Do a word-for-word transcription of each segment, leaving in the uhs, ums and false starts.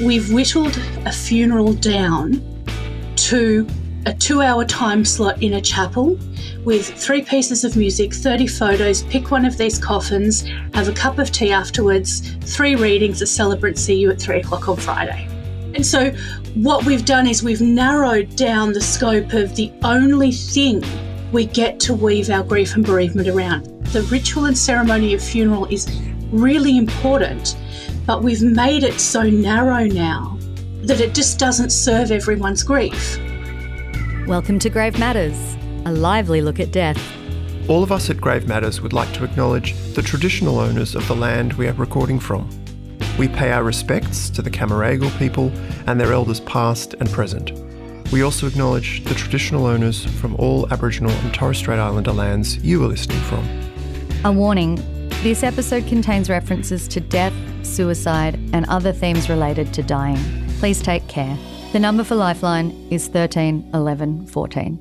we've whittled a funeral down to a two-hour time slot in a chapel with three pieces of music, thirty photos, pick one of these coffins, have a cup of tea afterwards, three readings, a celebrant see you at three o'clock on Friday. And so what we've done is we've narrowed down the scope of the only thing we get to weave our grief and bereavement around. The ritual and ceremony of funeral is really important, but we've made it so narrow now that it just doesn't serve everyone's grief. Welcome to Grave Matters, a lively look at death. All of us at Grave Matters would like to acknowledge the traditional owners of the land we are recording from. We pay our respects to the Camaragal people and their elders past and present. We also acknowledge the traditional owners from all Aboriginal and Torres Strait Islander lands you are listening from. A warning, this episode contains references to death, suicide and other themes related to dying. Please take care. The number for Lifeline is thirteen eleven fourteen.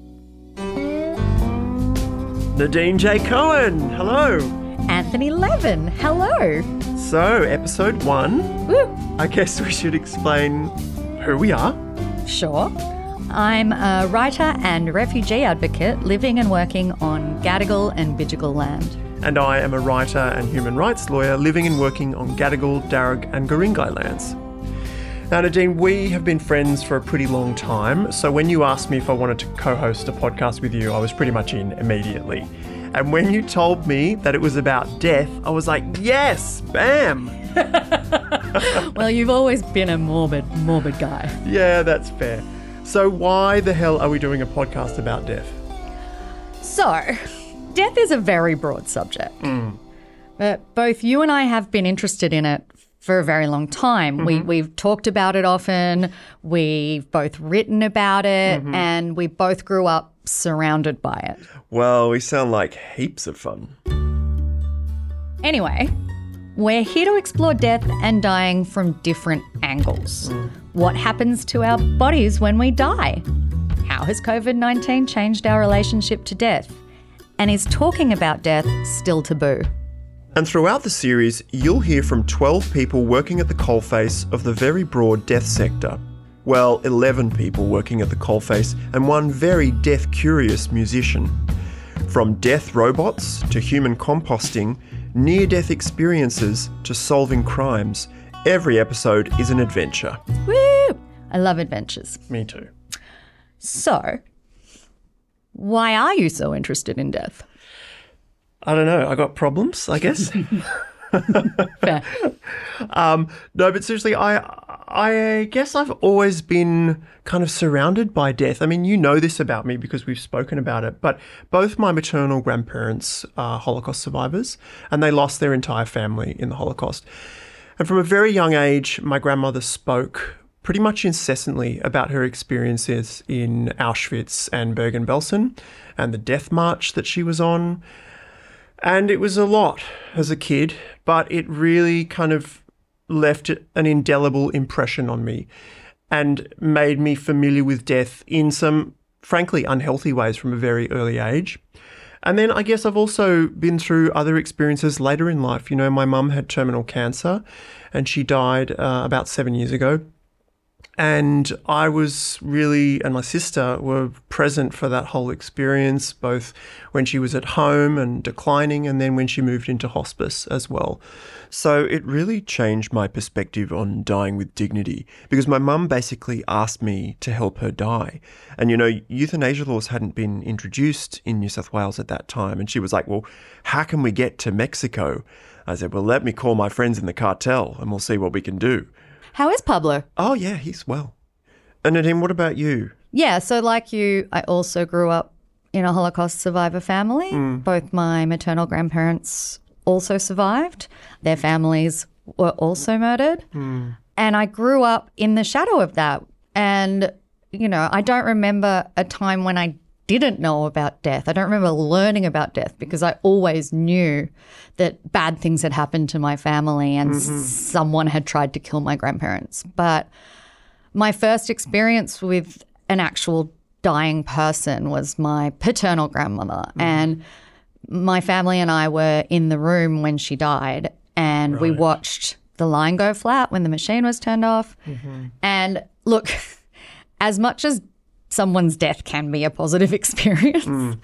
Nadine J. Cohen, hello. Anthony Levin, hello. So, episode one, Woo. I guess we should explain who we are. Sure. I'm a writer and refugee advocate living and working on Gadigal and Bidjigal land. And I am a writer and human rights lawyer living and working on Gadigal, Darug and Guringai lands. Now, Nadine, we have been friends for a pretty long time, so when you asked me if I wanted to co-host a podcast with you, I was pretty much in immediately. And when you told me that it was about death, I was like, yes, bam! Well, you've always been a morbid, morbid guy. Yeah, that's fair. So why the hell are we doing a podcast about death? So, death is a very broad subject. Mm. But both you and I have been interested in it for a very long time. Mm-hmm. We, we've talked about it often, we've both written about it, mm-hmm. and we both grew up surrounded by it. Well, we sound like heaps of fun. Anyway, we're here to explore death and dying from different angles. Mm. What happens to our bodies when we die? How has covid nineteen changed our relationship to death? And is talking about death still taboo? And throughout the series, you'll hear from twelve people working at the coalface of the very broad death sector. Well, eleven people working at the coalface and one very death-curious musician. From death robots to human composting, near-death experiences to solving crimes, every episode is an adventure. Woo! I love adventures. Me too. So, why are you so interested in death? I don't know. I got problems, I guess. Fair. Um, no, but seriously, I I guess I've always been kind of surrounded by death. I mean, you know this about me because we've spoken about it, but both my maternal grandparents are Holocaust survivors and they lost their entire family in the Holocaust. And from a very young age, my grandmother spoke pretty much incessantly about her experiences in Auschwitz and Bergen-Belsen and the death march that she was on. And it was a lot as a kid, but it really kind of left an indelible impression on me and made me familiar with death in some, frankly, unhealthy ways from a very early age. And then I guess I've also been through other experiences later in life. You know, my mum had terminal cancer and she died uh, about seven years ago. And I was really, and my sister were present for that whole experience, both when she was at home and declining and then when she moved into hospice as well. So it really changed my perspective on dying with dignity because my mum basically asked me to help her die. And, you know, euthanasia laws hadn't been introduced in New South Wales at that time. And she was like, well, how can we get to Mexico? I said, well, let me call my friends in the cartel and we'll see what we can do. How is Pablo? Oh, yeah, he's well. And Nadine, what about you? Yeah, so like you, I also grew up in a Holocaust survivor family. Mm. Both my maternal grandparents also survived. Their families were also murdered. Mm. And I grew up in the shadow of that. And, you know, I don't remember a time when I didn't know about death. I don't remember learning about death because I always knew that bad things had happened to my family and mm-hmm. someone had tried to kill my grandparents. But my first experience with an actual dying person was my paternal grandmother. Mm. And my family and I were in the room when she died and right. we watched the line go flat when the machine was turned off. Mm-hmm. And look, as much as someone's death can be a positive experience, mm.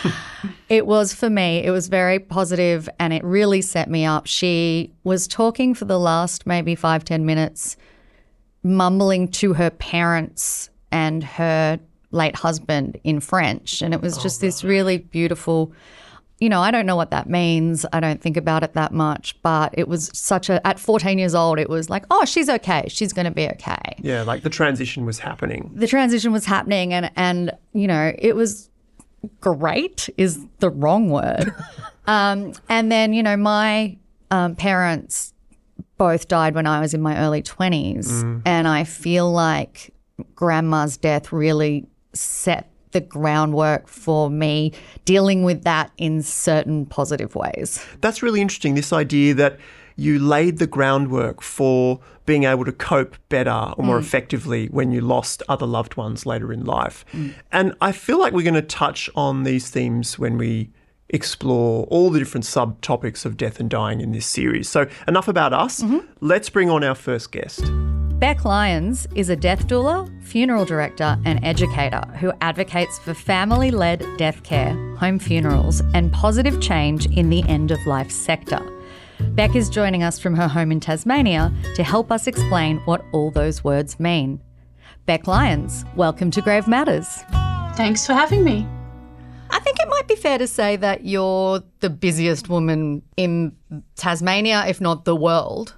it was for me. It was very positive and it really set me up. She was talking for the last maybe five, ten minutes, mumbling to her parents and her late husband in French. And it was just oh, this really beautiful, you know, I don't know what that means. I don't think about it that much, but it was such a, at fourteen years old, it was like, oh, she's okay. She's going to be okay. Yeah, like the transition was happening. The transition was happening and, and you know, it was great is the wrong word. um, and then, you know, my um, parents both died when I was in my early twenties mm. and I feel like Grandma's death really set the groundwork for me dealing with that in certain positive ways. That's really interesting, this idea that you laid the groundwork for being able to cope better or more mm. effectively when you lost other loved ones later in life. Mm. And I feel like we're going to touch on these themes when we explore all the different subtopics of death and dying in this series. So enough about us. Mm-hmm. Let's bring on our first guest. Bec Lyons is a death doula, funeral director and educator who advocates for family-led death care, home funerals and positive change in the end-of-life sector. Bec is joining us from her home in Tasmania to help us explain what all those words mean. Bec Lyons, welcome to Grave Matters. Thanks for having me. I think it might be fair to say that you're the busiest woman in Tasmania, if not the world.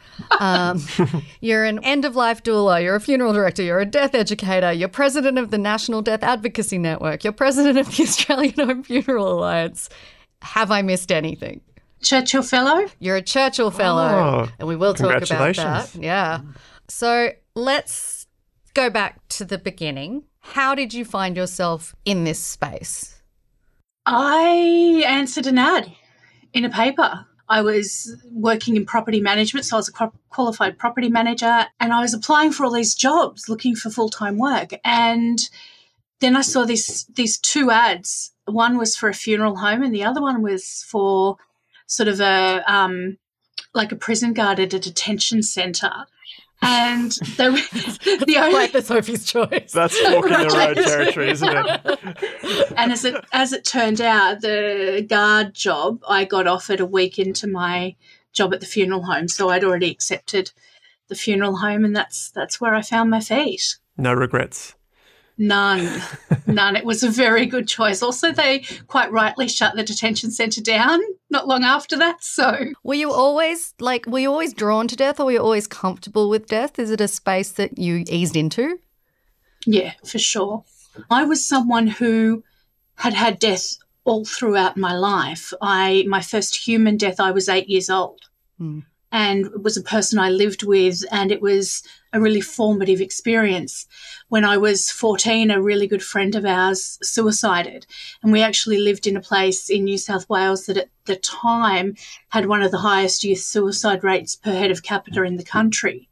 Um, you're an end-of-life doula, you're a funeral director, you're a death educator, you're president of the National Death Advocacy Network, you're president of the Australian Home Funeral Alliance. Have I missed anything? Churchill Fellow? You're a Churchill Fellow, oh, and we will talk about that. Yeah. So let's go back to the beginning. How did you find yourself in this space? I answered an ad in a paper. I was working in property management, so I was a qualified property manager, and I was applying for all these jobs, looking for full-time work. And then I saw this, these two ads. One was for a funeral home and the other one was for sort of a um, like a prison guard at a detention centre. And they were the only like the Sophie's Choice. That's walking right. the road territory, isn't it? And as it as it turned out, the guard job I got offered a week into my job at the funeral home, so I'd already accepted the funeral home, and that's that's where I found my feet. No regrets. None, none. It was a very good choice. Also, they quite rightly shut the detention centre down not long after that. So, were you always like, were you always drawn to death, or were you always comfortable with death? Is it a space that you eased into? Yeah, for sure. I was someone who had had death all throughout my life. I my first human death, I was eight years old. Hmm. And it was a person I lived with, and it was a really formative experience. When I was fourteen, a really good friend of ours suicided, and we actually lived in a place in New South Wales that at the time had one of the highest youth suicide rates per head of capita in the country.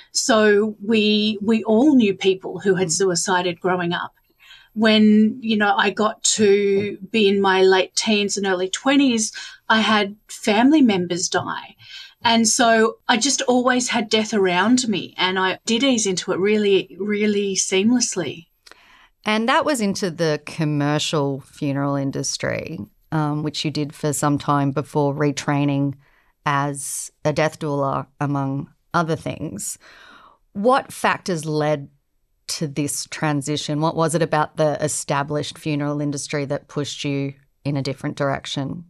So we we all knew people who had suicided growing up. When, you know, I got to be in my late teens and early twenties, I had family members die. And so I just always had death around me, and I did ease into it really, really seamlessly. And that was into the commercial funeral industry, um, which you did for some time before retraining as a death doula, among other things. What factors led to this transition? What was it about the established funeral industry that pushed you in a different direction?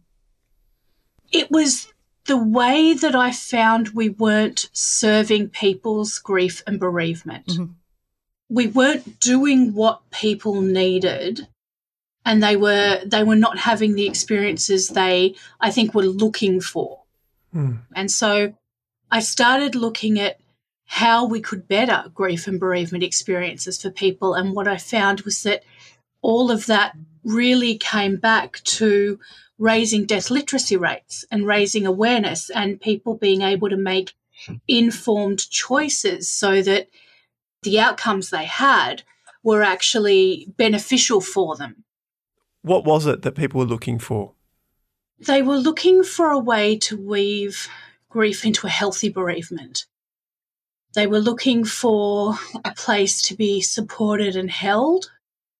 It was the way that I found we weren't serving people's grief and bereavement. Mm-hmm. We weren't doing what people needed, and they were they were not having the experiences they, I think, were looking for. Mm. And so I started looking at how we could better grief and bereavement experiences for people, and what I found was that all of that really came back to raising death literacy rates and raising awareness and people being able to make informed choices so that the outcomes they had were actually beneficial for them. What was it that people were looking for? They were looking for a way to weave grief into a healthy bereavement. They were looking for a place to be supported and held.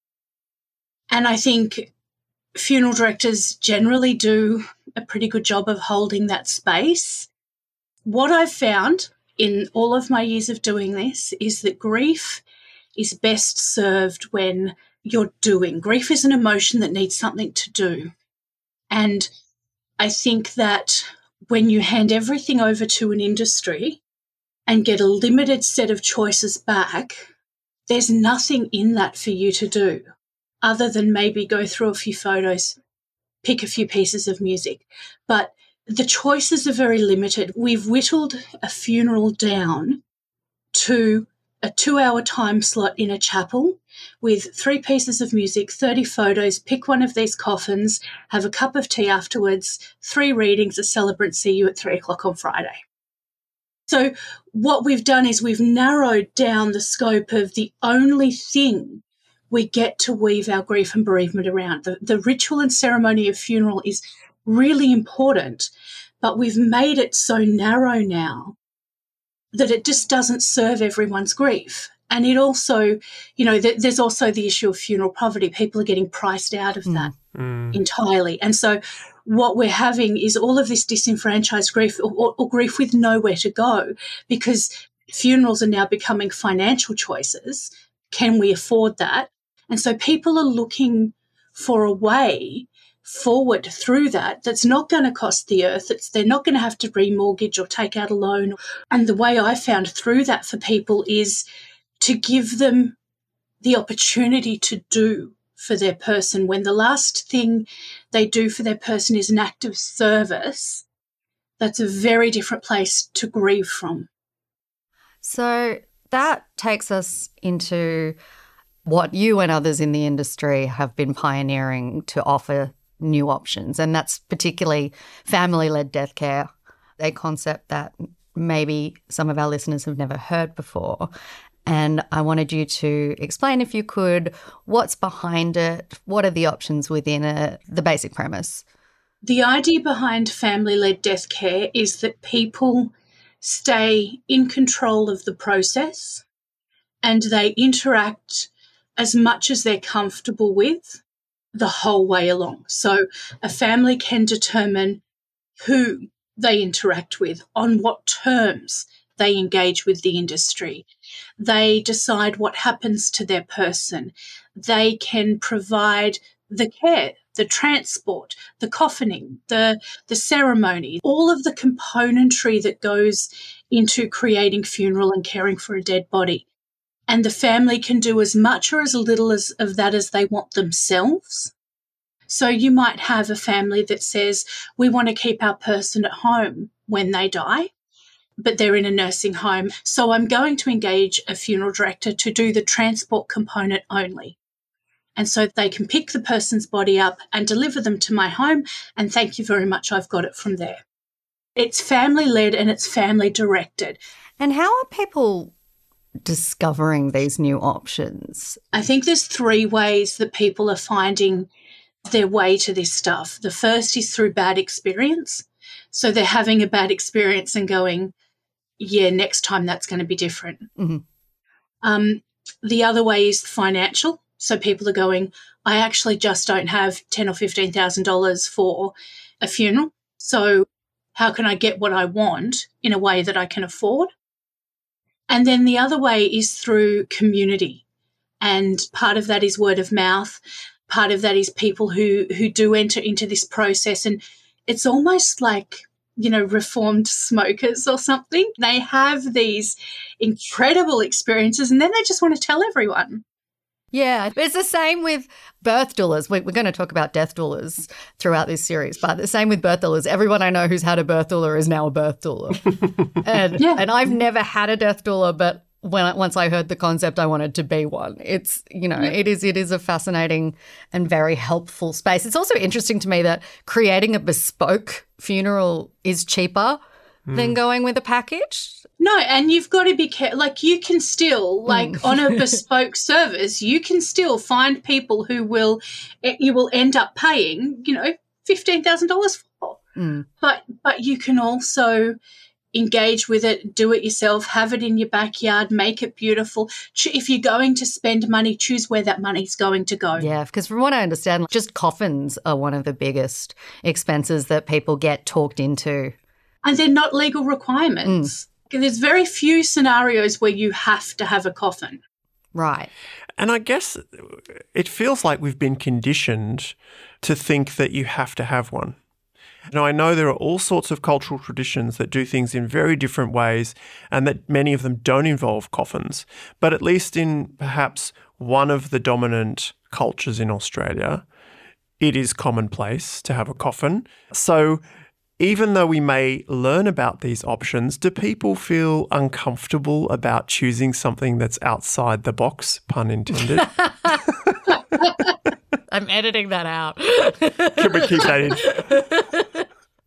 And I think funeral directors generally do a pretty good job of holding that space. What I've found in all of my years of doing this is that grief is best served when you're doing. Grief is an emotion that needs something to do. And I think that when you hand everything over to an industry and get a limited set of choices back, there's nothing in that for you to do other than maybe go through a few photos, pick a few pieces of music. But the choices are very limited. We've whittled a funeral down to a two-hour time slot in a chapel with three pieces of music, thirty photos, pick one of these coffins, have a cup of tea afterwards, three readings, a celebrant, see you at three o'clock on Friday. So what we've done is we've narrowed down the scope of the only thing we get to weave our grief and bereavement around. The, the ritual and ceremony of funeral is really important, but we've made it so narrow now that it just doesn't serve everyone's grief. And it also, you know, th- there's also the issue of funeral poverty. People are getting priced out of that mm. entirely. And so what we're having is all of this disenfranchised grief or, or, or grief with nowhere to go, because funerals are now becoming financial choices. Can we afford that? And so people are looking for a way forward through that that's not going to cost the earth. It's, they're not going to have to remortgage or take out a loan. And the way I found through that for people is to give them the opportunity to do for their person. When the last thing they do for their person is an act of service, that's a very different place to grieve from. So that takes us into what you and others in the industry have been pioneering to offer new options, and that's particularly family-led death care, a concept that maybe some of our listeners have never heard before. And I wanted you to explain, if you could, what's behind it, what are the options within it, the basic premise. The idea behind family-led death care is that people stay in control of the process and they interact as much as they're comfortable with the whole way along. So a family can determine who they interact with, on what terms they engage with the industry. They decide what happens to their person. They can provide the care, the transport, the coffining, the, the ceremony, all of the componentry that goes into creating funeral and caring for a dead body. And the family can do as much or as little as, of that as they want themselves. So you might have a family that says, we want to keep our person at home when they die, but they're in a nursing home. So I'm going to engage a funeral director to do the transport component only. And so they can pick the person's body up and deliver them to my home, and thank you very much, I've got it from there. It's family-led and it's family-directed. And how are people discovering these new options? I think there's three ways that people are finding their way to this stuff. The first is through bad experience. So they're having a bad experience and going, yeah, next time that's going to be different. Mm-hmm. Um, the other way is financial. So people are going, I actually just don't have ten thousand dollars or fifteen thousand dollars for a funeral. So how can I get what I want in a way that I can afford? And then the other way is through community. And part of that is word of mouth. Part of that is people who, who do enter into this process. And it's almost like, you know, reformed smokers or something. They have these incredible experiences and then they just want to tell everyone. Yeah, it's the same with birth doulas. We're going to talk about death doulas throughout this series, but the same with birth doulas. Everyone I know who's had a birth doula is now a birth doula. and yeah. and I've never had a death doula, but when I, once I heard the concept, I wanted to be one. It's, you know, yeah. it is it is a fascinating and very helpful space. It's also interesting to me that creating a bespoke funeral is cheaper mm. than going with a package. No, and you've got to be careful. Like you can still, like mm. on a bespoke service, you can still find people who will, you will end up paying, you know, fifteen thousand dollars for. Mm. But but you can also engage with it, do it yourself, have it in your backyard, make it beautiful. If you're going to spend money, choose where that money's going to go. Yeah, because from what I understand, just coffins are one of the biggest expenses that people get talked into. And they're not legal requirements. Mm. There's very few scenarios where you have to have a coffin. Right. And I guess it feels like we've been conditioned to think that you have to have one. Now, I know there are all sorts of cultural traditions that do things in very different ways and that many of them don't involve coffins. But at least in perhaps one of the dominant cultures in Australia, it is commonplace to have a coffin. So even though we may learn about these options, do people feel uncomfortable about choosing something that's outside the box, pun intended? I'm editing that out. Can we keep that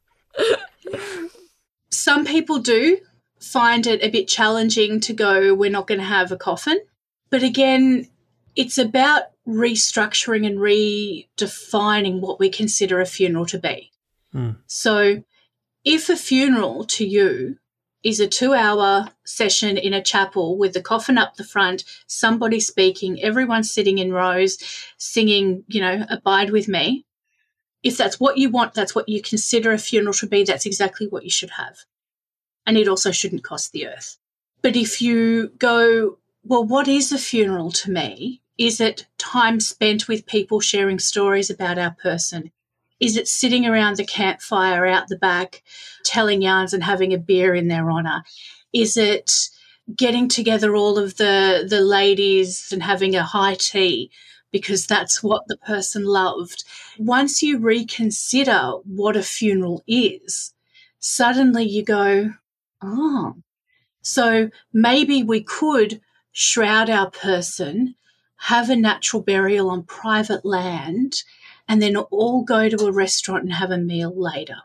in? Some people do find it a bit challenging to go, we're not going to have a coffin. But again, it's about restructuring and redefining what we consider a funeral to be. Mm. So if a funeral to you is a two-hour session in a chapel with the coffin up the front, somebody speaking, everyone sitting in rows, singing, you know, Abide With Me, if that's what you want, that's what you consider a funeral to be, that's exactly what you should have. And it also shouldn't cost the earth. But if you go, well, what is a funeral to me? Is it time spent with people sharing stories about our person? Is it sitting around the campfire out the back, telling yarns and having a beer in their honour? Is it getting together all of the, the ladies and having a high tea because that's what the person loved? Once you reconsider what a funeral is, suddenly you go, oh, so maybe we could shroud our person, have a natural burial on private land, and then all go to a restaurant and have a meal later.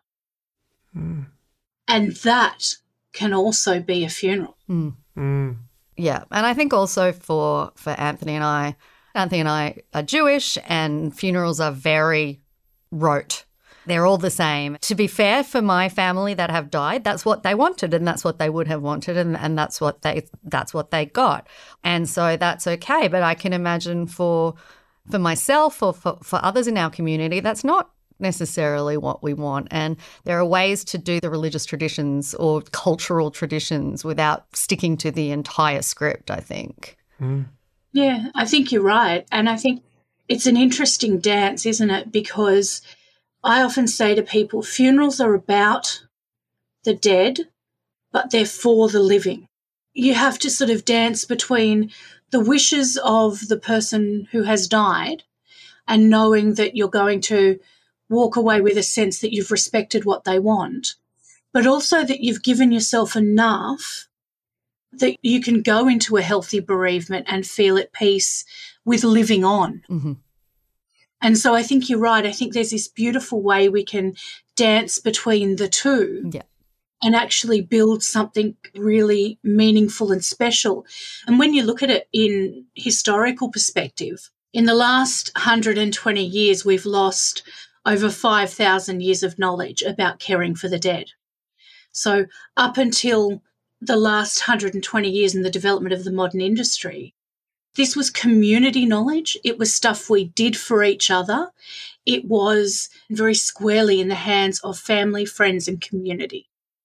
Mm. And that can also be a funeral. Mm. Mm. Yeah, and I think also for, for Anthony and I, Anthony and I are Jewish and funerals are very rote. They're all the same. To be fair, for my family that have died, that's what they wanted and that's what they would have wanted and, and that's what they that's what they got. And so that's okay. But I can imagine for for myself or for, for others in our community, that's not necessarily what we want. And there are ways to do the religious traditions or cultural traditions without sticking to the entire script, I think. Mm. Yeah, I think you're right. And I think it's an interesting dance, isn't it? Because I often say to people, funerals are about the dead, but they're for the living. You have to sort of dance between the wishes of the person who has died and knowing that you're going to walk away with a sense that you've respected what they want, but also that you've given yourself enough that you can go into a healthy bereavement and feel at peace with living on. Mm-hmm. And so I think you're right. I think there's this beautiful way we can dance between the two. Yeah. And actually build something really meaningful and special. And when you look at it in historical perspective, in the last one hundred twenty years, we've lost over five thousand years of knowledge about caring for the dead. So up until the last one hundred twenty years in the development of the modern industry, this was community knowledge. It was stuff we did for each other. It was very squarely in the hands of family, friends, and community.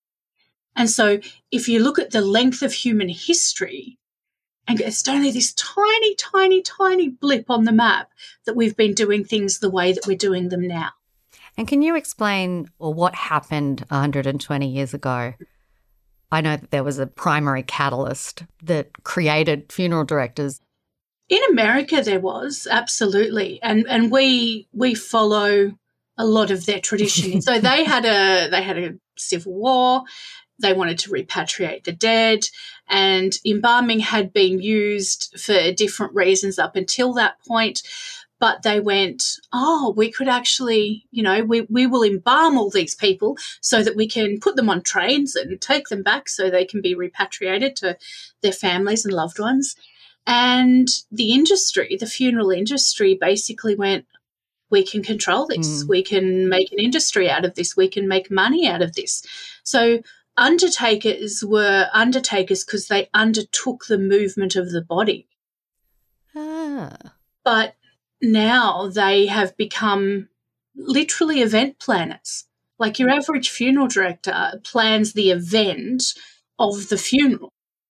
And so if you look at the length of human history, and it's only this tiny, tiny, tiny blip on the map that we've been doing things the way that we're doing them now. And can you explain or what happened one hundred twenty years ago? I know that there was a primary catalyst that created funeral directors. In America there was, absolutely. And and we we follow a lot of their tradition. So they had a they had a civil war. They wanted to repatriate the dead, and embalming had been used for different reasons up until that point. But they went, oh, we could actually, you know, we, we will embalm all these people so that we can put them on trains and take them back so they can be repatriated to their families and loved ones. And the industry, the funeral industry, basically went, we can control this. Mm. We can make an industry out of this. We can make money out of this. So undertakers were undertakers because they undertook the movement of the body. Ah. But now they have become literally event planners. Like your average funeral director plans the event of the funeral.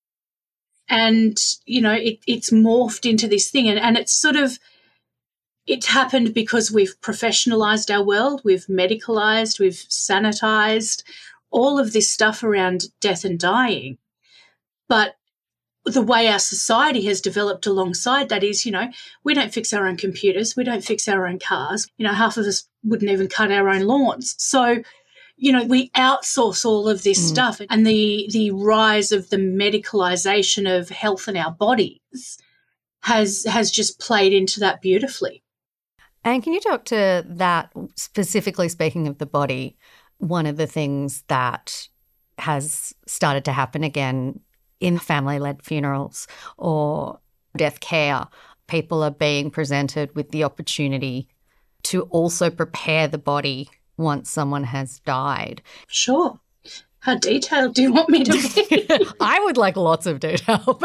And, you know, it, it's morphed into this thing. And, and it's sort of, it's happened because we've professionalised our world, we've medicalised, we've sanitised all of this stuff around death and dying. But the way our society has developed alongside that is, you know, we don't fix our own computers, we don't fix our own cars. You know, half of us wouldn't even cut our own lawns. So, you know, we outsource all of this mm. stuff, and the the rise of the medicalisation of health in our bodies has has just played into that beautifully. And can you talk to that, specifically speaking of the body, one of the things that has started to happen again in family-led funerals or death care, people are being presented with the opportunity to also prepare the body once someone has died. Sure. How detailed do you want me to be? I would like lots of detail.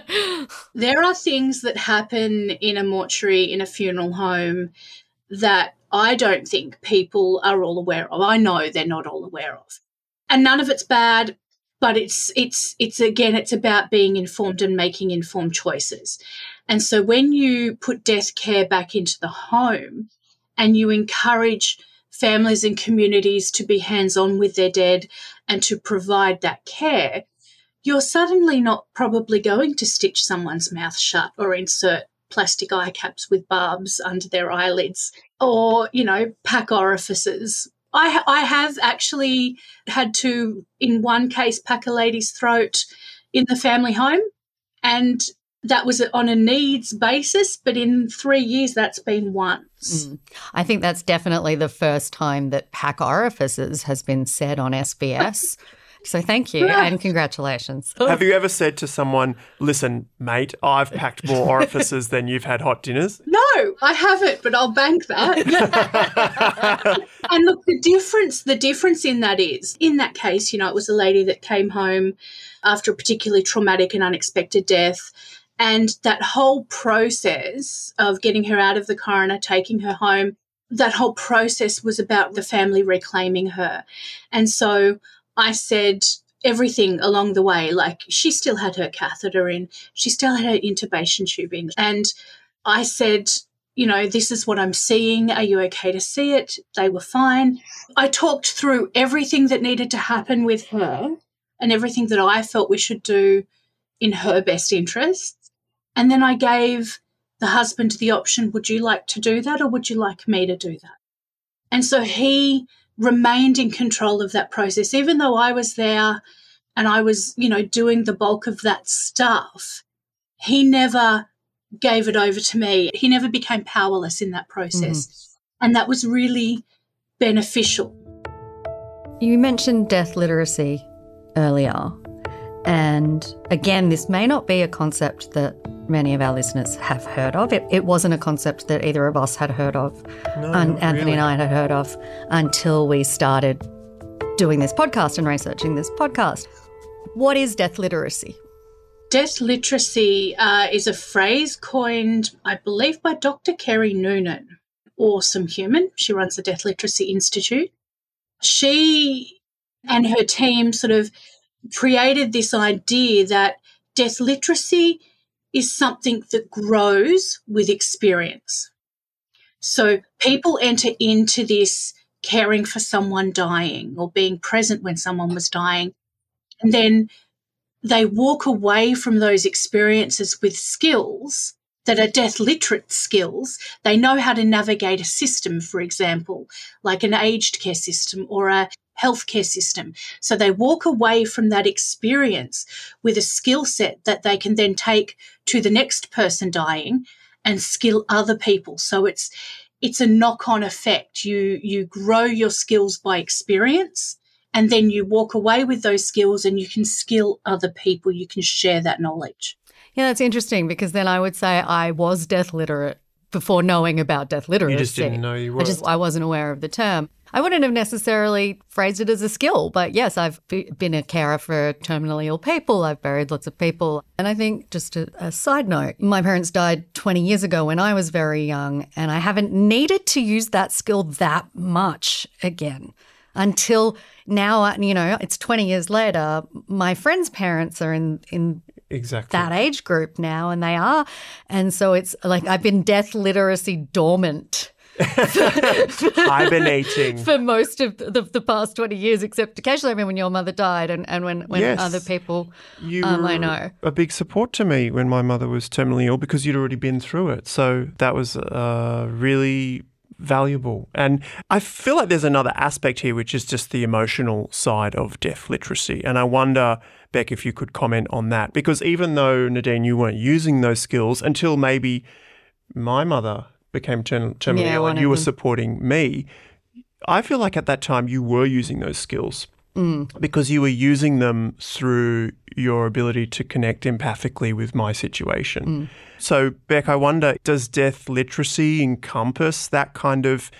There are things that happen in a mortuary, in a funeral home, that I don't think people are all aware of. I know they're not all aware of. And none of it's bad, but it's it's it's again, it's about being informed and making informed choices. And so when you put death care back into the home and you encourage families and communities to be hands-on with their dead and to provide that care, you're suddenly not probably going to stitch someone's mouth shut or insert plastic eye caps with barbs under their eyelids or, you know, pack orifices. I, I have actually had to, in one case, pack a lady's throat in the family home, and that was on a needs basis, but in three years that's been once. Mm. I think that's definitely the first time that pack orifices has been said on S B S. So thank you Yeah. and congratulations. Have you ever said to someone, listen, mate, I've packed more orifices than you've had hot dinners? No, I haven't, but I'll bank that. And look, the difference, the difference in that is, in that case, you know, it was a lady that came home after a particularly traumatic and unexpected death. And that whole process of getting her out of the coroner, taking her home, that whole process was about the family reclaiming her. And so I said everything along the way, like she still had her catheter in, she still had her intubation tube in. And I said, you know, this is what I'm seeing. Are you okay to see it? They were fine. I talked through everything that needed to happen with her and everything that I felt we should do in her best interest. And then I gave the husband the option, would you like to do that or would you like me to do that? And so he remained in control of that process, even though I was there and I was, you know, doing the bulk of that stuff. He never gave it over to me. He never became powerless in that process. Mm-hmm. And that was really beneficial. You mentioned death literacy earlier. And again, this may not be a concept that many of our listeners have heard of. It, it wasn't a concept that either of us had heard of, no, and Anthony really. and I had heard of until we started doing this podcast and researching this podcast. What is death literacy? Death literacy uh, is a phrase coined, I believe, by Doctor Kerry Noonan. Awesome human. She runs the Death Literacy Institute. She and her team sort of created this idea that death literacy is something that grows with experience. So people enter into this caring for someone dying or being present when someone was dying, and then they walk away from those experiences with skills that are death literate skills. They know how to navigate a system, for example, like an aged care system or a healthcare system. So they walk away from that experience with a skill set that they can then take to the next person dying and skill other people. So it's it's a knock-on effect. You you grow your skills by experience, and then you walk away with those skills and you can skill other people. You can share that knowledge. Yeah, that's interesting, because then I would say I was death literate before knowing about death literacy. You just didn't know you were. I just I wasn't aware of the term. I wouldn't have necessarily phrased it as a skill, but yes, I've be, been a carer for terminally ill people. I've buried lots of people. And I think, just a, a side note, my parents died twenty years ago when I was very young, and I haven't needed to use that skill that much again until now. You know, it's twenty years later. My friends' parents are in, in exactly that age group now, and they are. And so it's like I've been death literacy dormant. Hibernating for most of the, the past twenty years, except occasionally I mean, when your mother died and, and when, when yes. other people you um, were I know. a big support to me when my mother was terminally ill because you'd already been through it. So that was uh, really valuable. And I feel like there's another aspect here, which is just the emotional side of death literacy. And I wonder, Beck, if you could comment on that. Because even though, Nadine, you weren't using those skills until maybe my mother became term- terminally yeah, ill and you were them. supporting me, I feel like at that time you were using those skills mm. because you were using them through your ability to connect empathically with my situation. Mm. So, Beck, I wonder, does death literacy encompass that kind of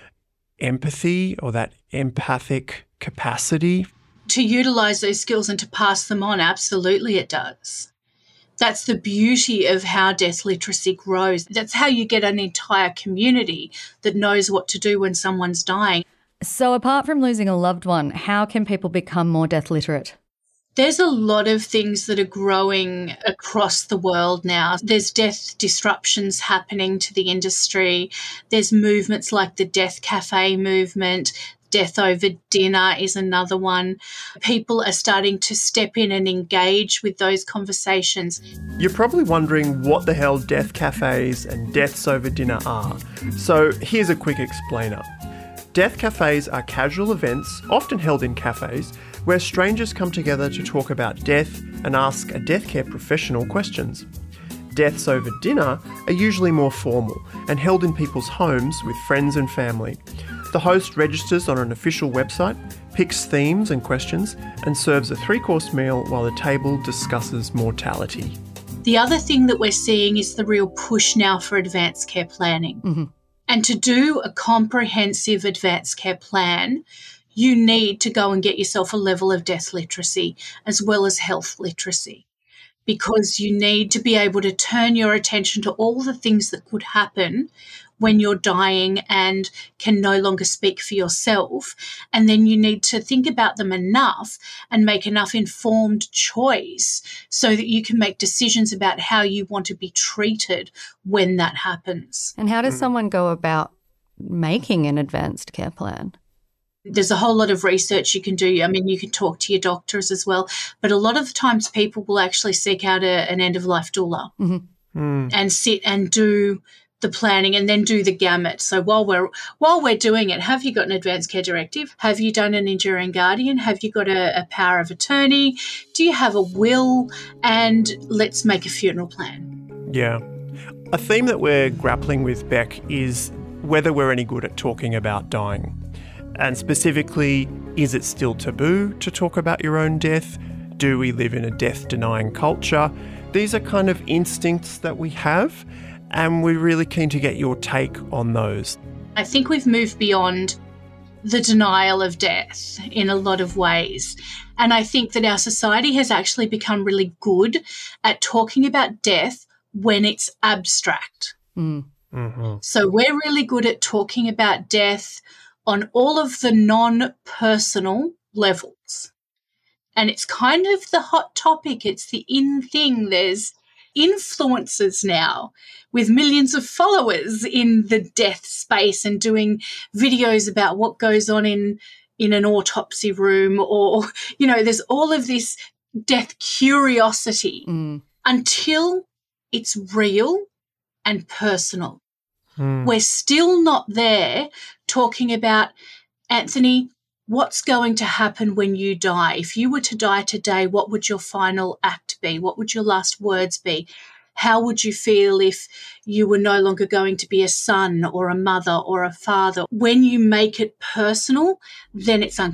empathy or that empathic capacity? To utilise those skills and to pass them on, absolutely it does. That's the beauty of how death literacy grows. That's how you get an entire community that knows what to do when someone's dying. So apart from losing a loved one, how can people become more death literate? There's a lot of things that are growing across the world now. There's death disruptions happening to the industry. There's movements like the Death Cafe movement. Death over dinner is another one. People are starting to step in and engage with those conversations. You're probably wondering what the hell death cafes and deaths over dinner are. So here's a quick explainer. Death cafes are casual events, often held in cafes, where strangers come together to talk about death and ask a death care professional questions. Deaths over dinner are usually more formal and held in people's homes with friends and family. The host registers on an official website, picks themes and questions, and serves a three-course meal while the table discusses mortality. The other thing that we're seeing is the real push now for advanced care planning. Mm-hmm. And to do a comprehensive advanced care plan, you need to go and get yourself a level of death literacy as well as health literacy, because you need to be able to turn your attention to all the things that could happen when you're dying and can no longer speak for yourself. And then you need to think about them enough and make enough informed choice so that you can make decisions about how you want to be treated when that happens. And how does someone go about making an advanced care plan? There's a whole lot of research you can do. I mean, you can talk to your doctors as well. But a lot of times people will actually seek out a, an end-of-life doula Mm-hmm. Mm. and sit and do the planning and then do the gamut. So while we're while we're doing it, have you got an advanced care directive? Have you done an enduring guardian? Have you got a, a power of attorney? Do you have a will? And let's make a funeral plan. Yeah. A theme that we're grappling with, Beck, is whether we're any good at talking about dying. And specifically, is it still taboo to talk about your own death? Do we live in a death-denying culture? These are kind of instincts that we have, and we're really keen to get your take on those. I think we've moved beyond the denial of death in a lot of ways. And I think that our society has actually become really good at talking about death when it's abstract. Mm. Mm-hmm. So we're really good at talking about death on all of the non-personal levels. And it's kind of the hot topic. It's the in thing. There's influencers now with millions of followers in the death space and doing videos about what goes on in, in an autopsy room, or, you know, there's all of this death curiosity Mm. until it's real and personal. Mm. We're still not there talking about, Anthony, what's going to happen when you die? If you were to die today, what would your final act be? What would your last words be? How would you feel if you were no longer going to be a son or a mother or a father? When you make it personal, then it's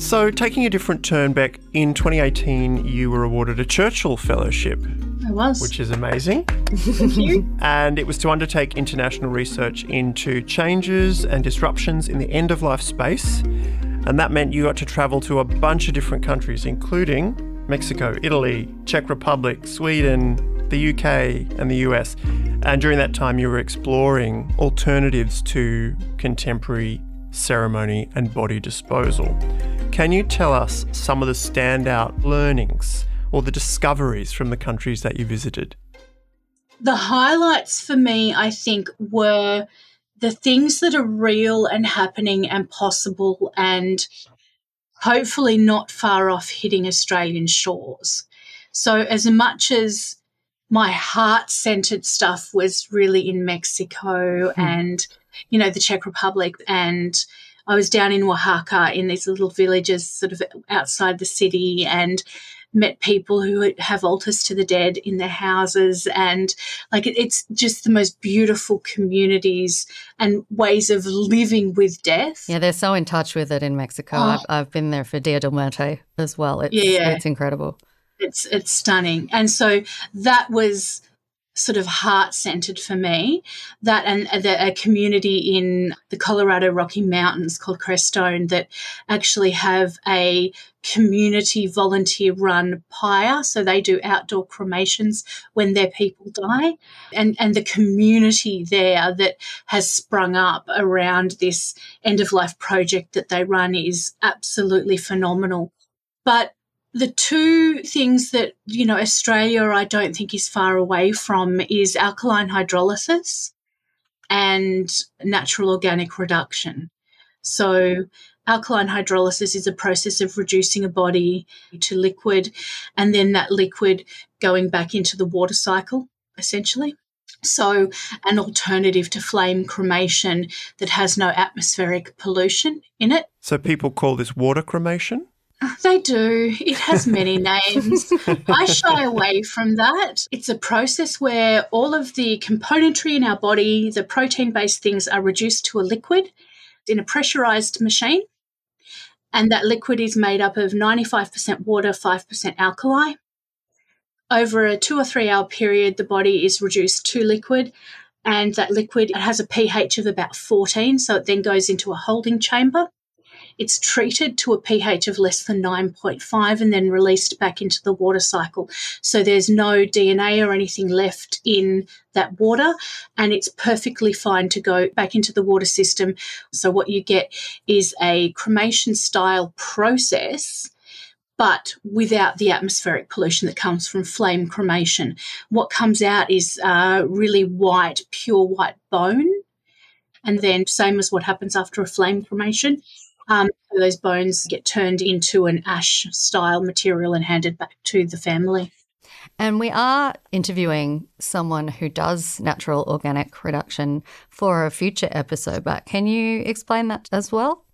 So, taking a different turn, Beck, in twenty eighteen you were awarded a Churchill Fellowship. I was. Which is amazing. Thank you. And it was to undertake international research into changes and disruptions in the end-of-life space. And that meant you got to travel to a bunch of different countries, including Mexico, Italy, Czech Republic, Sweden, the U K and the U S. And during that time you were exploring alternatives to contemporary ceremony and body disposal. Can you tell us some of the standout learnings or the discoveries from the countries that you visited? The highlights for me, I think, were the things that are real and happening and possible and hopefully not far off hitting Australian shores. So as much as my heart-centred stuff was really in Mexico mm. and, you know, the Czech Republic, and I was down in Oaxaca in these little villages sort of outside the city and met people who have altars to the dead in their houses, and like it, it's just the most beautiful communities and ways of living with death. Yeah, they're so in touch with it in Mexico. Oh. I've, I've been there for Dia del Muerte as well. It's, yeah. it's incredible. It's it's stunning. And so that was sort of heart-centered for me, that and the, a community in the Colorado Rocky Mountains called Crestone that actually have a community volunteer-run pyre, so they do outdoor cremations when their people die, and, and the community there that has sprung up around this end-of-life project that they run is absolutely phenomenal. But the two things that, you know, Australia I don't think is far away from is alkaline hydrolysis and natural organic reduction. So alkaline hydrolysis is a process of reducing a body to liquid and then that liquid going back into the water cycle, essentially. So an alternative to flame cremation that has no atmospheric pollution in it. So people call this water cremation? They do. It has many names. I shy away from that. It's a process where all of the componentry in our body, the protein-based things, are reduced to a liquid in a pressurised machine, and that liquid is made up of ninety-five percent water, five percent alkali. Over a two or three hour period, the body is reduced to liquid, and that liquid has a pH of about fourteen, so it then goes into a holding chamber. It's treated to a pH of less than nine point five and then released back into the water cycle. So there's no D N A or anything left in that water, and it's perfectly fine to go back into the water system. So what you get is a cremation-style process, but without the atmospheric pollution that comes from flame cremation. What comes out is uh, really white, pure white bone, and then same as what happens after a flame cremation. Um, so those bones get turned into an ash-style material and handed back to the family. And we are interviewing someone who does natural organic reduction for a future episode, but can you explain that as well?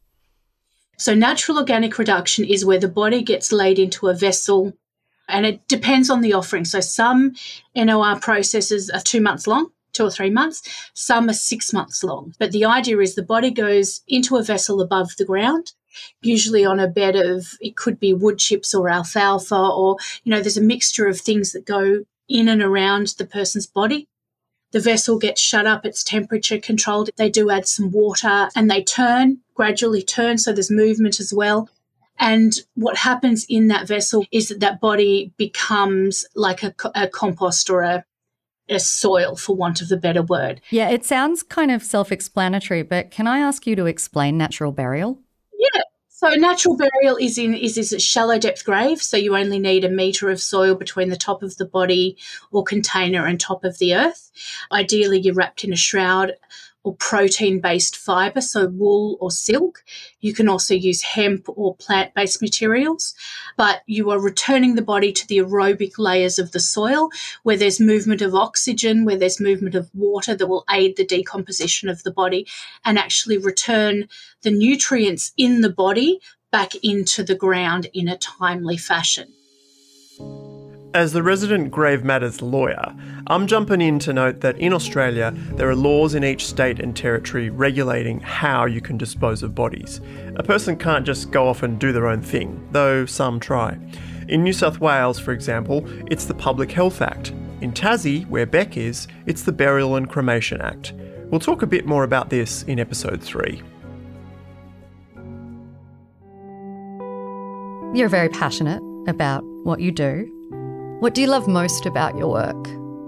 So natural organic reduction is where the body gets laid into a vessel, and it depends on the offering. So some N O R processes are two months long. two or three months, some are six months long. But the idea is the body goes into a vessel above the ground, usually on a bed of, it could be wood chips or alfalfa, or, you know, there's a mixture of things that go in and around the person's body. The vessel gets shut up, it's temperature controlled. They do add some water and they turn, gradually turn, so there's movement as well. And what happens in that vessel is that that body becomes like a, a compost or a a soil, for want of a better word. Yeah, it sounds kind of self-explanatory, but can I ask you to explain natural burial? Yeah. So natural burial is in is, is a shallow depth grave, so you only need a metre of soil between the top of the body or container and top of the earth. Ideally, you're wrapped in a shroud or protein-based fibre, so wool or silk. You can also use hemp or plant-based materials, but you are returning the body to the aerobic layers of the soil where there's movement of oxygen, where there's movement of water that will aid the decomposition of the body and actually return the nutrients in the body back into the ground in a timely fashion. As the resident Grave Matters lawyer, I'm jumping in to note that in Australia, there are laws in each state and territory regulating how you can dispose of bodies. A person can't just go off and do their own thing, though some try. In New South Wales, for example, it's the Public Health Act. In Tassie, where Beck is, it's the Burial and Cremation Act. We'll talk a bit more about this in episode three. You're very passionate about what you do. What do you love most about your work?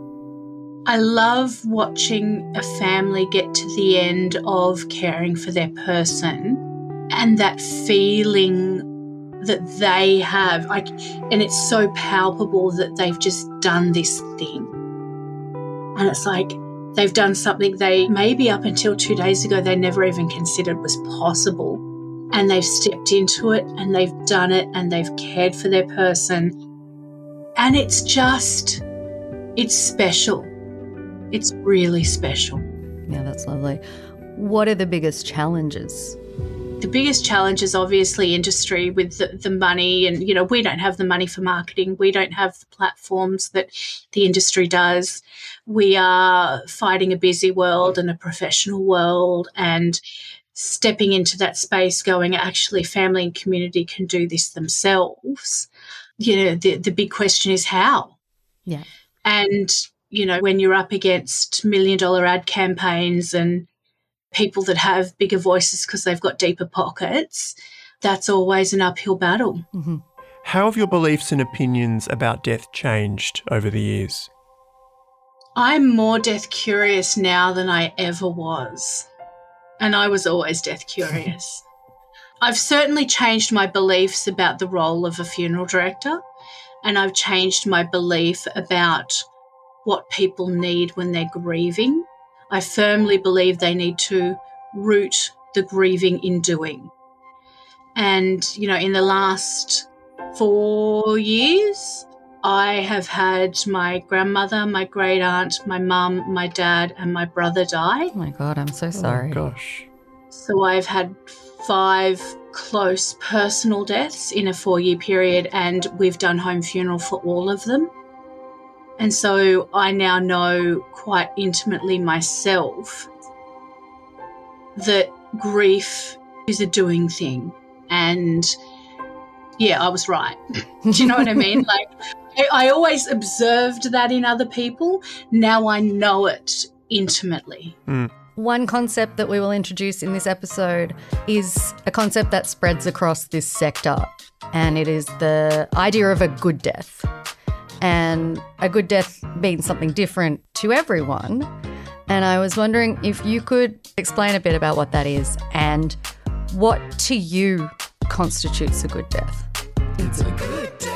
I love watching a family get to the end of caring for their person and that feeling that they have, like, and it's so palpable that they've just done this thing. And it's like they've done something they maybe up until two days ago they never even considered was possible. And they've stepped into it and they've done it and they've cared for their person. And it's just, it's special. It's really special. Yeah, that's lovely. What are the biggest challenges? The biggest challenge is obviously industry with the, the money, and, you know, we don't have the money for marketing. We don't have the platforms that the industry does. We are fighting a busy world and a professional world, and stepping into that space going, actually, family and community can do this themselves. You know, the, the big question is how? Yeah. And, you know, when you're up against million dollar ad campaigns and people that have bigger voices because they've got deeper pockets, that's always an uphill battle. Mm-hmm. How have your beliefs and opinions about death changed over the years? I'm more death curious now than I ever was. And I was always death curious. I've certainly changed my beliefs about the role of a funeral director, and I've changed my belief about what people need when they're grieving. I firmly believe they need to root the grieving in doing. And, you know, in the last four years, I have had my grandmother, my great aunt, my mum, my dad, and my brother die. Oh my God, I'm so sorry. Oh, gosh. So I've had five close personal deaths in a four-year period, and we've done home funeral for all of them. And so I now know quite intimately myself that grief is a doing thing. And, yeah, I was right. Do you know what I mean? Like, I, I always observed that in other people. Now I know it intimately. Mm. One concept that we will introduce in this episode is a concept that spreads across this sector, and it is the idea of a good death. And a good death means something different to everyone. And I was wondering if you could explain a bit about what that is and what to you constitutes a good death. It's a good death.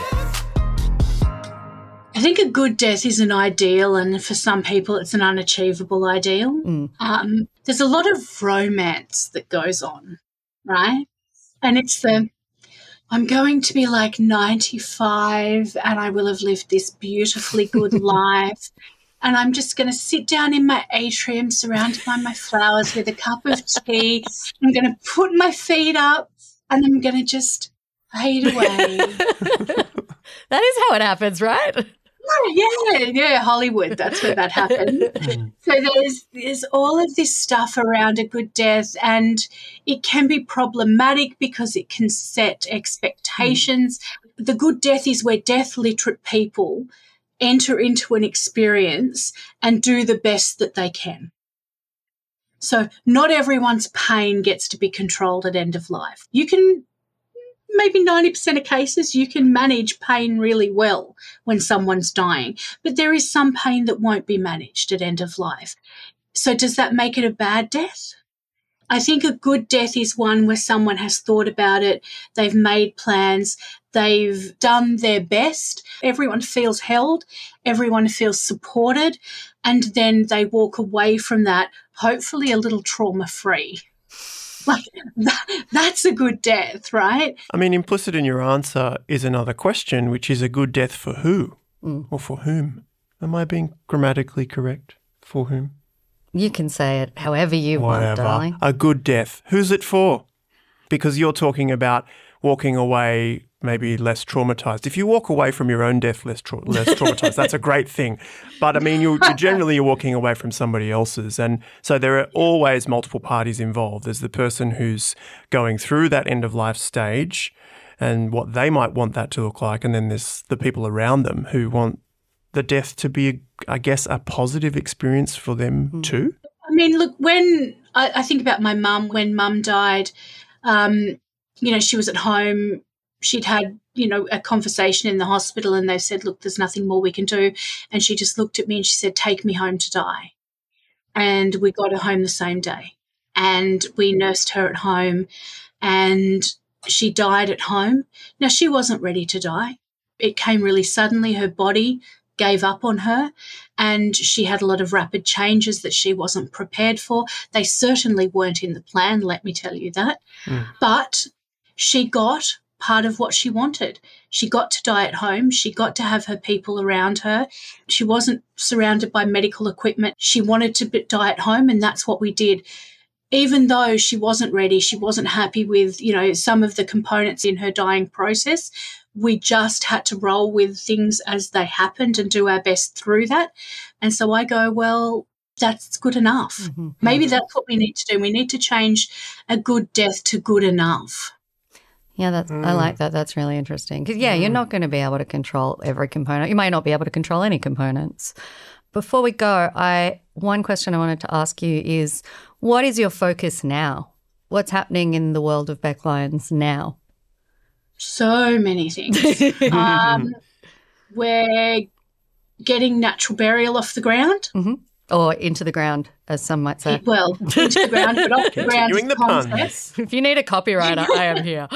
I think a good death is an ideal, and for some people it's an unachievable ideal. Mm. Um, there's a lot of romance that goes on, right? And it's the, I'm going to be like ninety-five and I will have lived this beautifully good life, and I'm just going to sit down in my atrium surrounded by my flowers with a cup of tea. I'm going to put my feet up and I'm going to just fade away. That is how it happens, right? Yeah, yeah, Hollywood, that's where that happened. So there's there's all of this stuff around a good death, and it can be problematic because it can set expectations. Mm. The good death is where death literate people enter into an experience and do the best that they can. So not everyone's pain gets to be controlled at end of life. You can maybe ninety percent of cases you can manage pain really well when someone's dying, but there is some pain that won't be managed at end of life. So does that make it a bad death? I think a good death is one where someone has thought about it, they've made plans, they've done their best, everyone feels held, everyone feels supported, and then they walk away from that hopefully a little trauma-free. Like, that, that's a good death, right? I mean, implicit in your answer is another question, which is a good death for who Mm. or for whom? Am I being grammatically correct? For whom? You can say it however you want, Whatever. darling. A good death. Who's it for? Because you're talking about walking away maybe less traumatized. If you walk away from your own death less tra- less traumatized, that's a great thing. But I mean, you generally you're walking away from somebody else's, and so there are always multiple parties involved. There's the person who's going through that end of life stage, and what they might want that to look like, and then there's the people around them who want the death to be, I guess, a positive experience for them mm. too. I mean, look, when I, I think about my mum, when mum died, um, you know, she was at home. She'd had, you know, a conversation in the hospital, and they said, look, there's nothing more we can do. And she just looked at me and she said, take me home to die. And we got her home the same day, and we nursed her at home, and she died at home. Now, she wasn't ready to die. It came really suddenly. Her body gave up on her, and she had a lot of rapid changes that she wasn't prepared for. They certainly weren't in the plan, let me tell you that. Mm. But she got part of what she wanted. She got to die at home. She got to have her people around her. She wasn't surrounded by medical equipment. She wanted to die at home, and that's what we did. Even though she wasn't ready, she wasn't happy with, you know, some of the components in her dying process, we just had to roll with things as they happened and do our best through that. And so I go, well, that's good enough. Mm-hmm. Maybe that's what we need to do. We need to change a good death to good enough. Yeah, that's, mm. I like that. That's really interesting. Because, yeah, mm. you're not going to be able to control every component. You may not be able to control any components. Before we go, I one question I wanted to ask you is, what is your focus now? What's happening in the world of Beck Lyons now? So many things. um, we're getting natural burial off the ground. Mm-hmm. Or into the ground, as some might say. Well, into the ground, but off the ground. Doing the puns. If you need a copywriter, I am here.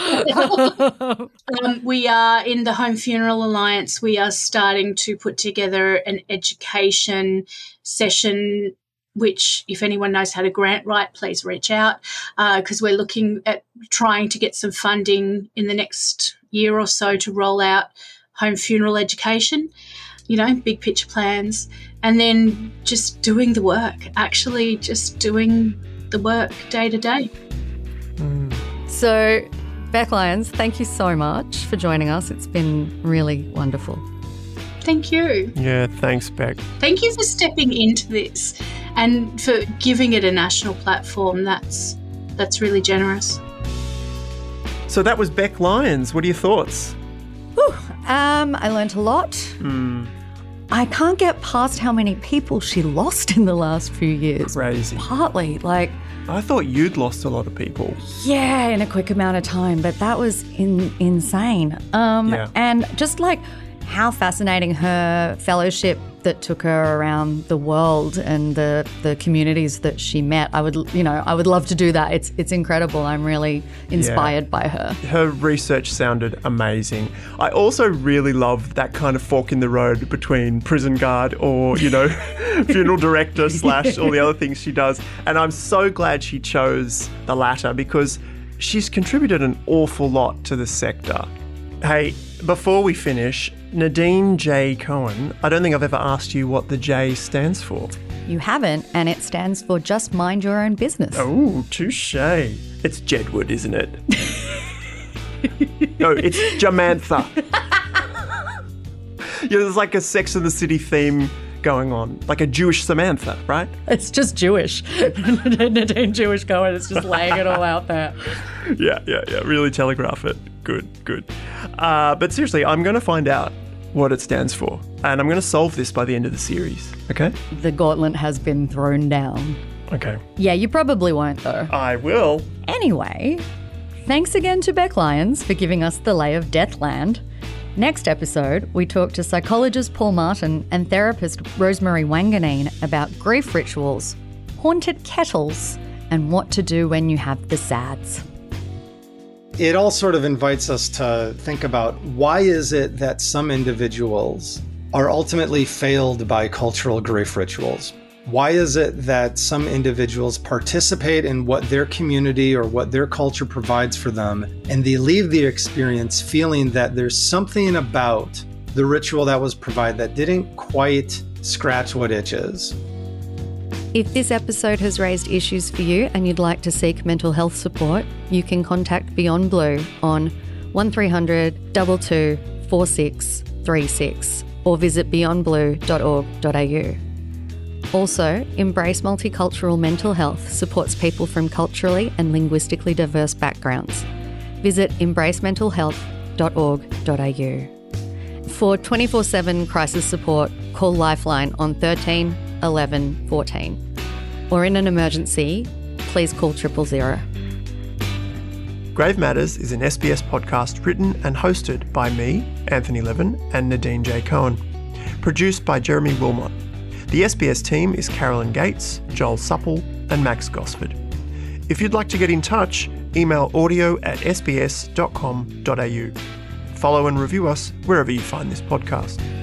um, we are in the Home Funeral Alliance. We are starting to put together an education session, which if anyone knows how to grant write, please reach out, because uh, we're looking at trying to get some funding in the next year or so to roll out home funeral education, you know, big picture plans. And then just doing the work, actually just doing the work day to day. Mm. So, Beck Lyons, thank you so much for joining us. It's been really wonderful. Thank you. Yeah, thanks, Beck. Thank you for stepping into this and for giving it a national platform. That's that's really generous. So that was Beck Lyons. What are your thoughts? Whew, um, I learnt a lot. Mm. I can't get past how many people she lost in the last few years. Crazy. Partly, like... I thought you'd lost a lot of people. Yeah, in a quick amount of time, but that was in, insane. Um, yeah. And just like how fascinating her fellowship that took her around the world and the the communities that she met. I would, you know, I would love to do that. It's it's incredible. I'm really inspired yeah. by her. Her research sounded amazing. I also really love that kind of fork in the road between prison guard or, you know, funeral director slash all the other things she does. And I'm so glad she chose the latter because she's contributed an awful lot to the sector. Hey, before we finish, Nadine J. Cohen, I don't think I've ever asked you what the J stands for. You haven't, and it stands for Just Mind Your Own Business. Oh, touche. It's Jedward, isn't it? No, it's Jamantha. Yeah, there's like a Sex and the City theme going on, like a Jewish Samantha, right? It's just Jewish. Nadine Jewish Cohen is just laying it all out there. Yeah, yeah, yeah. Really telegraph it. Good, good. Uh, but seriously, I'm going to find out what it stands for, and I'm going to solve this by the end of the series, okay? The gauntlet has been thrown down. Okay. Yeah, you probably won't, though. I will. Anyway, thanks again to Beck Lyons for giving us the lay of Deathland. Next episode, we talk to psychologist Paul Martin and therapist Rosemary Wanganeen about grief rituals, haunted kettles, and what to do when you have the sads. It all sort of invites us to think about why is it that some individuals are ultimately failed by cultural grief rituals? Why is it that some individuals participate in what their community or what their culture provides for them, and they leave the experience feeling that there's something about the ritual that was provided that didn't quite scratch what itches? If this episode has raised issues for you and you'd like to seek mental health support, you can contact Beyond Blue on one three hundred, two two, four six three six or visit beyond blue dot org dot a u. Also, Embrace Multicultural Mental Health supports people from culturally and linguistically diverse backgrounds. Visit embrace mental health dot org dot a u. For twenty-four seven crisis support, call Lifeline on thirteen eleven fourteen. Or in an emergency, please call triple zero. Grave Matters is an S B S podcast written and hosted by me, Anthony Levin, and Nadine J. Cohen. Produced by Jeremy Wilmot. The S B S team is Carolyn Gates, Joel Supple, and Max Gosford. If you'd like to get in touch, email audio at s b s dot com dot a u. Follow and review us wherever you find this podcast.